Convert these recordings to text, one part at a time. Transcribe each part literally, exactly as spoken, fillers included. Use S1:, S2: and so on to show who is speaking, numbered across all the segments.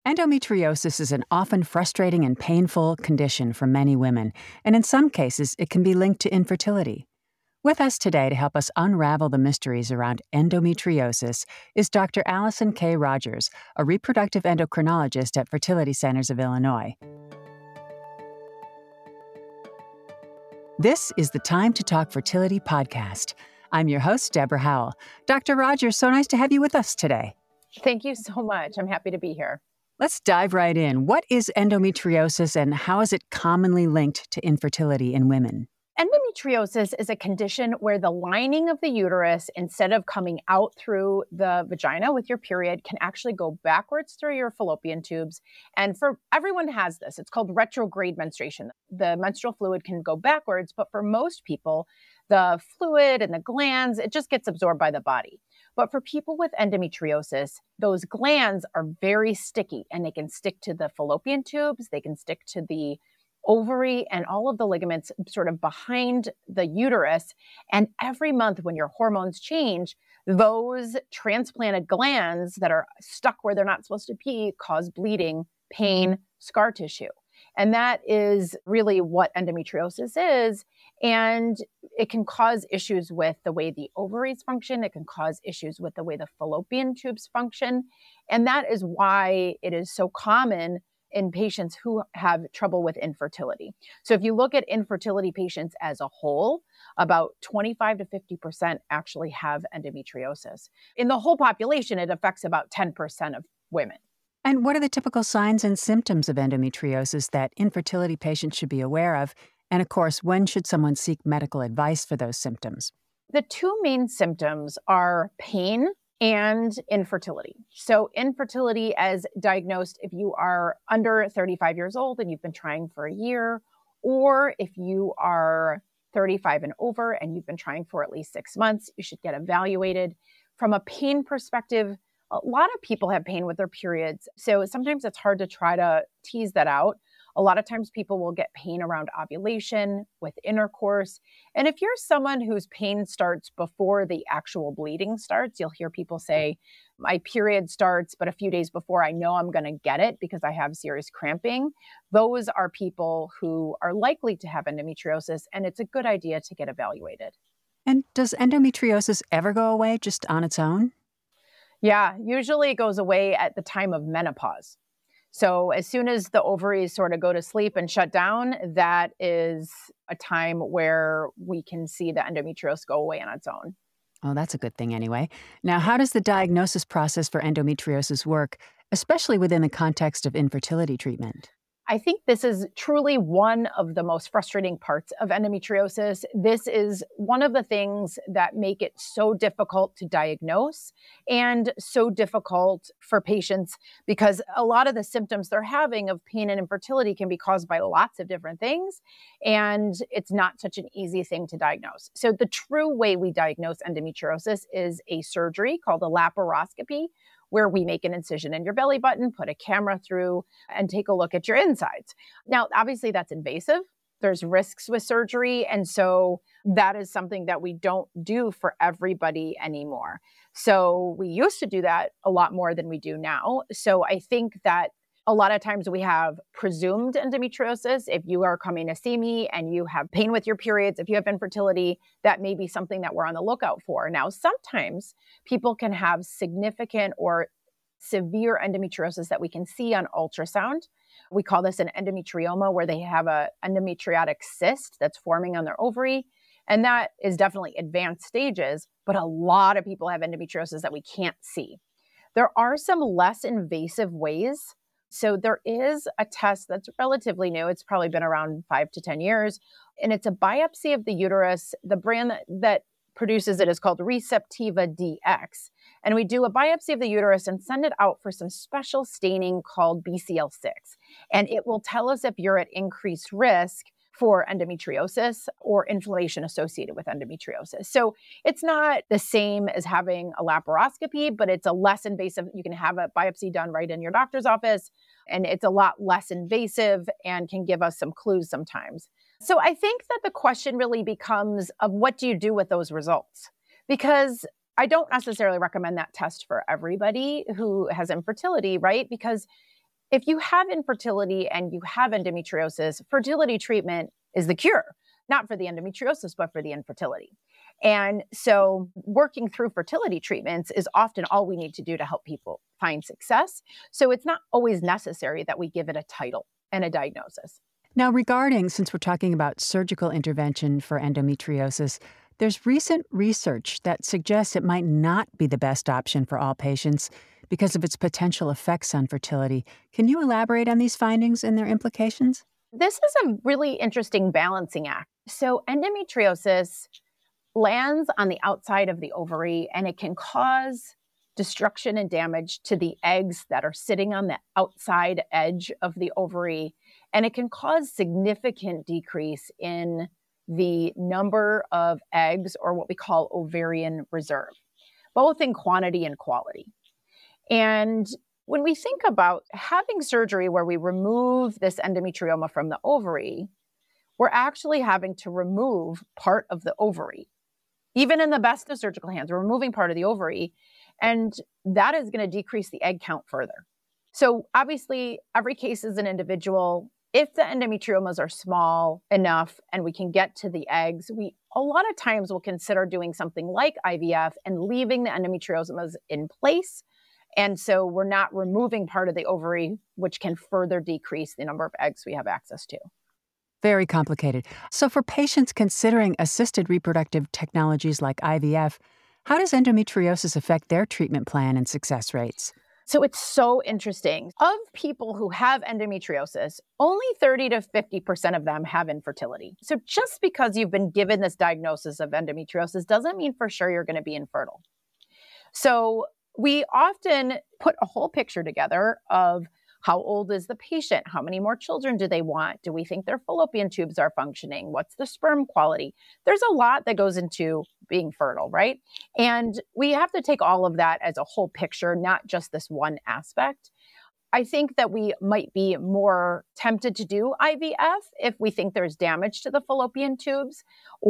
S1: Endometriosis is an often frustrating and painful condition for many women, and in some cases, it can be linked to infertility. With us today to help us unravel the mysteries around endometriosis is Doctor Allison K. Rogers, a reproductive endocrinologist at Fertility Centers of Illinois. This is the Time to Talk Fertility podcast. I'm your host, Deborah Howell. Doctor Rogers, so nice to have you with us today.
S2: Thank you so much. I'm happy to be here.
S1: Let's dive right in. What is endometriosis and how is it commonly linked to infertility in women?
S2: Endometriosis is a condition where the lining of the uterus, instead of coming out through the vagina with your period, can actually go backwards through your fallopian tubes. And for everyone has this. It's called retrograde menstruation. The menstrual fluid can go backwards, but for most people, the fluid and the glands, it just gets absorbed by the body. But for people with endometriosis, those glands are very sticky and they can stick to the fallopian tubes, they can stick to the ovary and all of the ligaments sort of behind the uterus. And every month when your hormones change, those transplanted glands that are stuck where they're not supposed to be cause bleeding, pain, scar tissue. And that is really what endometriosis is. And it can cause issues with the way the ovaries function. It can cause issues with the way the fallopian tubes function. And that is why it is so common in patients who have trouble with infertility. So if you look at infertility patients as a whole, about twenty-five to fifty percent actually have endometriosis. In the whole population, it affects about ten percent of women.
S1: And what are the typical signs and symptoms of endometriosis that infertility patients should be aware of? And of course, when should someone seek medical advice for those symptoms?
S2: The two main symptoms are pain and infertility. So infertility as diagnosed if you are under thirty-five years old and you've been trying for a year, or if you are thirty-five and over and you've been trying for at least six months, you should get evaluated. From a pain perspective, a lot of people have pain with their periods. So sometimes it's hard to try to tease that out. A lot of times people will get pain around ovulation, with intercourse. And if you're someone whose pain starts before the actual bleeding starts, you'll hear people say, my period starts, but a few days before I know I'm going to get it because I have serious cramping. Those are people who are likely to have endometriosis, and it's a good idea to get evaluated.
S1: And does endometriosis ever go away just on its own?
S2: Yeah, usually it goes away at the time of menopause. So as soon as the ovaries sort of go to sleep and shut down, that is a time where we can see the endometriosis go away on its own.
S1: Oh, that's a good thing anyway. Now, how does the diagnosis process for endometriosis work, especially within the context of infertility treatment?
S2: I think this is truly one of the most frustrating parts of endometriosis. This is one of the things that make it so difficult to diagnose and so difficult for patients because a lot of the symptoms they're having of pain and infertility can be caused by lots of different things, and it's not such an easy thing to diagnose. So the true way we diagnose endometriosis is a surgery called a laparoscopy, where we make an incision in your belly button, put a camera through, and take a look at your insides. Now, obviously, that's invasive. There's risks with surgery. And so that is something that we don't do for everybody anymore. So we used to do that a lot more than we do now. So I think that a lot of times we have presumed endometriosis. If you are coming to see me and you have pain with your periods, if you have infertility, that may be something that we're on the lookout for. Now, sometimes people can have significant or severe endometriosis that we can see on ultrasound. We call this an endometrioma, where they have an endometriotic cyst that's forming on their ovary. And that is definitely advanced stages, but a lot of people have endometriosis that we can't see. There are some less invasive ways. So there is a test that's relatively new. It's probably been around five to ten years. And it's a biopsy of the uterus. The brand that, that produces it is called Receptiva D X. And we do a biopsy of the uterus and send it out for some special staining called B C L six. And it will tell us if you're at increased risk for endometriosis or inflammation associated with endometriosis. So it's not the same as having a laparoscopy, but it's a less invasive. You can have a biopsy done right in your doctor's office, and it's a lot less invasive and can give us some clues sometimes. So I think that the question really becomes of what do you do with those results? Because I don't necessarily recommend that test for everybody who has infertility, right? Because if you have infertility and you have endometriosis, fertility treatment is the cure, not for the endometriosis, but for the infertility. And so working through fertility treatments is often all we need to do to help people find success. So it's not always necessary that we give it a title and a diagnosis.
S1: Now, regarding, since we're talking about surgical intervention for endometriosis, there's recent research that suggests it might not be the best option for all patients because of its potential effects on fertility. Can you elaborate on these findings and their implications?
S2: This is a really interesting balancing act. So endometriosis lands on the outside of the ovary, and it can cause destruction and damage to the eggs that are sitting on the outside edge of the ovary. And it can cause significant decrease in the number of eggs, or what we call ovarian reserve, both in quantity and quality. And when we think about having surgery where we remove this endometrioma from the ovary, we're actually having to remove part of the ovary. Even in the best of surgical hands, we're removing part of the ovary, and that is going to decrease the egg count further. So obviously, every case is an individual. If the endometriomas are small enough and we can get to the eggs, we a lot of times will consider doing something like I V F and leaving the endometriomas in place. And so we're not removing part of the ovary, which can further decrease the number of eggs we have access to.
S1: Very complicated. So for patients considering assisted reproductive technologies like I V F, how does endometriosis affect their treatment plan and success rates?
S2: So it's so interesting. Of people who have endometriosis, only thirty to fifty percent of them have infertility. So just because you've been given this diagnosis of endometriosis doesn't mean for sure you're going to be infertile. So we often put a whole picture together of how old is the patient? How many more children do they want? Do we think their fallopian tubes are functioning? What's the sperm quality? There's a lot that goes into being fertile, right? And we have to take all of that as a whole picture, not just this one aspect. I think that we might be more tempted to do I V F if we think there's damage to the fallopian tubes,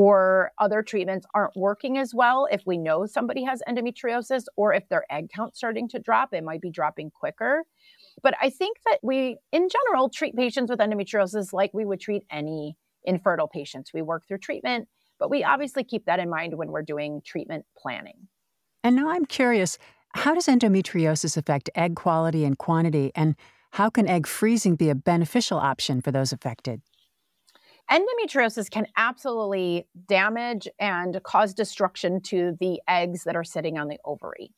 S2: or other treatments aren't working as well. If we know somebody has endometriosis, or if their egg count's starting to drop, it might be dropping quicker. But I think that we, in general, treat patients with endometriosis like we would treat any infertile patients. We work through treatment, but we obviously keep that in mind when we're doing treatment planning.
S1: And now I'm curious, how does endometriosis affect egg quality and quantity, and how can egg freezing be a beneficial option for those affected?
S2: Endometriosis can absolutely damage and cause destruction to the eggs that are sitting on the ovary.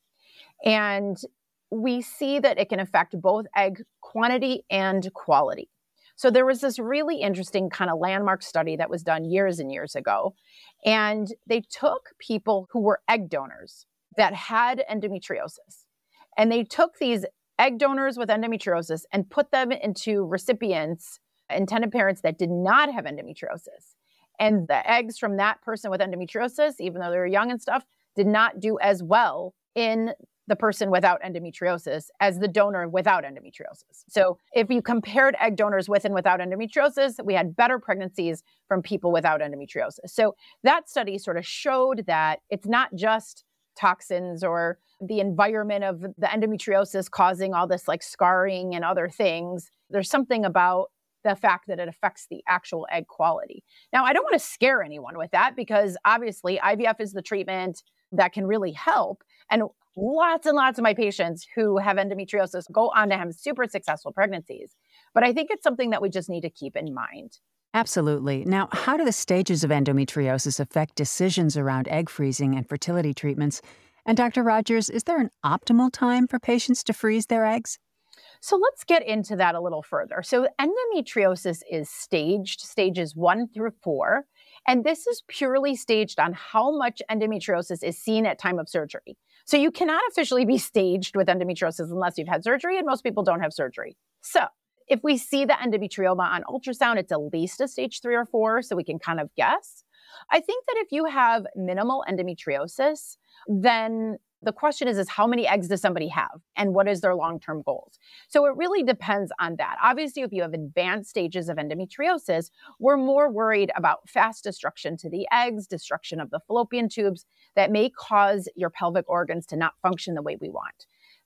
S2: And we see that it can affect both egg quantity and quality. So there was this really interesting kind of landmark study that was done years and years ago. And they took people who were egg donors that had endometriosis. And they took these egg donors with endometriosis and put them into recipients, intended parents that did not have endometriosis. And the eggs from that person with endometriosis, even though they were young and stuff, did not do as well in the person without endometriosis as the donor without endometriosis. So if you compared egg donors with and without endometriosis, we had better pregnancies from people without endometriosis. So that study sort of showed that it's not just toxins or the environment of the endometriosis causing all this like scarring and other things. There's something about the fact that it affects the actual egg quality. Now, I don't want to scare anyone with that, because obviously I V F is the treatment that can really help. And lots and lots of my patients who have endometriosis go on to have super successful pregnancies. But I think it's something that we just need to keep in mind.
S1: Absolutely. Now, how do the stages of endometriosis affect decisions around egg freezing and fertility treatments? And Doctor Rogers, is there an optimal time for patients to freeze their eggs?
S2: So let's get into that a little further. So endometriosis is staged, stages one through four. And this is purely staged on how much endometriosis is seen at time of surgery. So you cannot officially be staged with endometriosis unless you've had surgery, and most people don't have surgery. So if we see the endometrioma on ultrasound, it's at least a stage three or four, so we can kind of guess. I think that if you have minimal endometriosis, then the question is, is how many eggs does somebody have and what is their long-term goals? So it really depends on that. Obviously, if you have advanced stages of endometriosis, we're more worried about fast destruction to the eggs, destruction of the fallopian tubes that may cause your pelvic organs to not function the way we want.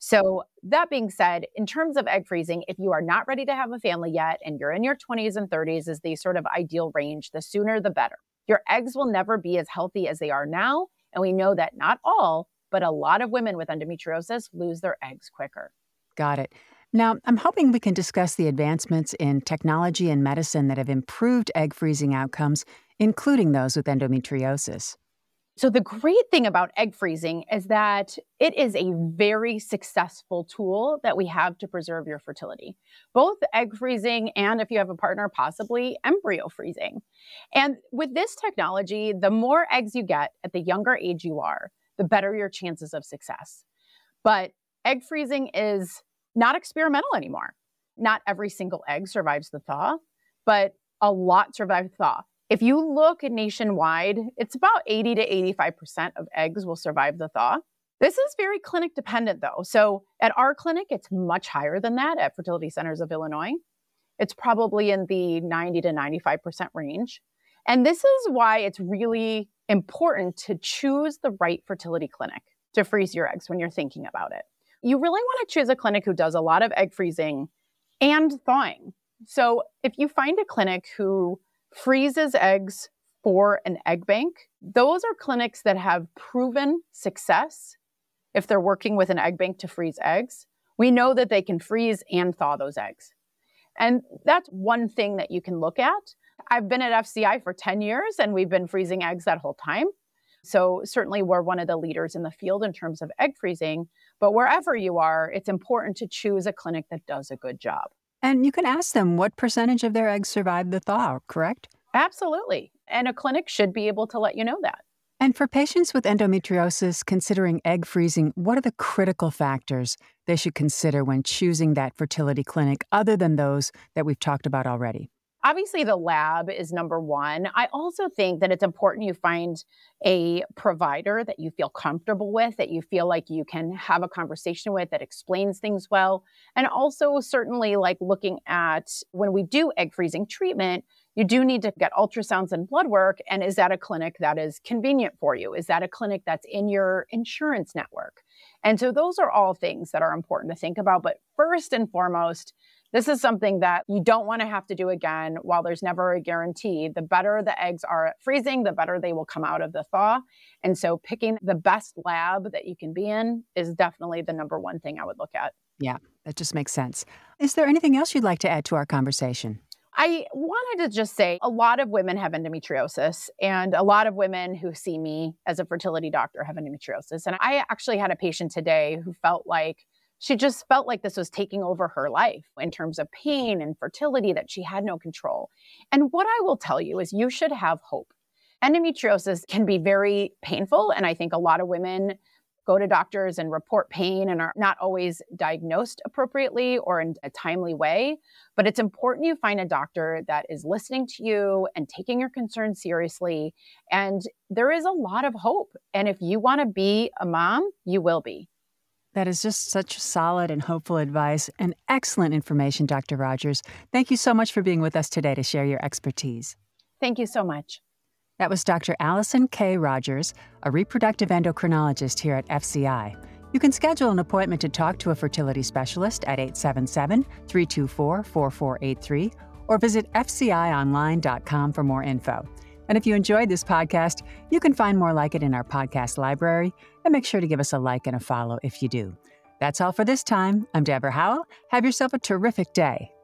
S2: So that being said, in terms of egg freezing, if you are not ready to have a family yet and you're in your twenties and thirties is the sort of ideal range, the sooner the better. Your eggs will never be as healthy as they are now. And we know that not all, but a lot of women with endometriosis lose their eggs quicker.
S1: Got it. Now, I'm hoping we can discuss the advancements in technology and medicine that have improved egg freezing outcomes, including those with endometriosis.
S2: So the great thing about egg freezing is that it is a very successful tool that we have to preserve your fertility, both egg freezing and, if you have a partner, possibly embryo freezing. And with this technology, the more eggs you get at the younger age you are, the better your chances of success. But egg freezing is not experimental anymore. Not every single egg survives the thaw, but a lot survive thaw. If you look nationwide, it's about eighty to eighty-five percent of eggs will survive the thaw. This is very clinic dependent though. So at our clinic, it's much higher than that at Fertility Centers of Illinois. It's probably in the ninety to ninety-five percent range. And this is why it's really important to choose the right fertility clinic to freeze your eggs when you're thinking about it. You really want to choose a clinic who does a lot of egg freezing and thawing. So if you find a clinic who freezes eggs for an egg bank, those are clinics that have proven success. If they're working with an egg bank to freeze eggs, we know that they can freeze and thaw those eggs. And that's one thing that you can look at. I've been at F C I for ten years and we've been freezing eggs that whole time. So certainly we're one of the leaders in the field in terms of egg freezing, but wherever you are, it's important to choose a clinic that does a good job.
S1: And you can ask them what percentage of their eggs survive the thaw, correct?
S2: Absolutely. And a clinic should be able to let you know that.
S1: And for patients with endometriosis considering egg freezing, what are the critical factors they should consider when choosing that fertility clinic other than those that we've talked about already?
S2: Obviously, the lab is number one. I also think that it's important you find a provider that you feel comfortable with, that you feel like you can have a conversation with, that explains things well. And also certainly like looking at when we do egg freezing treatment, you do need to get ultrasounds and blood work. And is that a clinic that is convenient for you? Is that a clinic that's in your insurance network? And so those are all things that are important to think about. But first and foremost, this is something that you don't want to have to do again. While there's never a guarantee, the better the eggs are at freezing, the better they will come out of the thaw. And so picking the best lab that you can be in is definitely the number one thing I would look at.
S1: Yeah, that just makes sense. Is there anything else you'd like to add to our conversation?
S2: I wanted to just say a lot of women have endometriosis, and a lot of women who see me as a fertility doctor have endometriosis. And I actually had a patient today who felt like she just felt like this was taking over her life in terms of pain and fertility, that she had no control. And what I will tell you is you should have hope. Endometriosis can be very painful, and I think a lot of women go to doctors and report pain and are not always diagnosed appropriately or in a timely way. But it's important you find a doctor that is listening to you and taking your concerns seriously. And there is a lot of hope. And if you want to be a mom, you will be.
S1: That is just such solid and hopeful advice and excellent information, Doctor Rogers. Thank you so much for being with us today to share your expertise.
S2: Thank you so much.
S1: That was Doctor Allison K. Rogers, a reproductive endocrinologist here at F C I. You can schedule an appointment to talk to a fertility specialist at eight seven seven, three two four, four four eight three or visit f c i online dot com for more info. And if you enjoyed this podcast, you can find more like it in our podcast library, and make sure to give us a like and a follow if you do. That's all for this time. I'm Deborah Howell. Have yourself a terrific day.